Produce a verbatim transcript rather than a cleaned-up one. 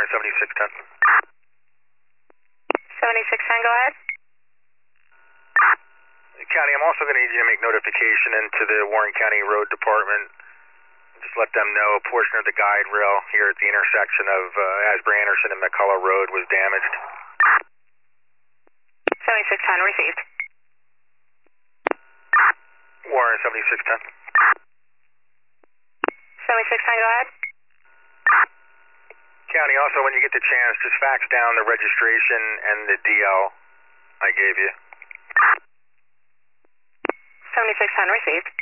seventy-six ten. seventy-six ten, go ahead. County, I'm also going to need you to make notification into the Warren County Road Department. Just let them know a portion of the guide rail here at the intersection of uh, Asbury Anderson and McCullough Road was damaged. seventy-six ten, received. Warren seventy-six ten. seventy-six ten, go ahead. County, also when you get the chance, just fax down the registration and the D L I gave you. seventy-six ten, received.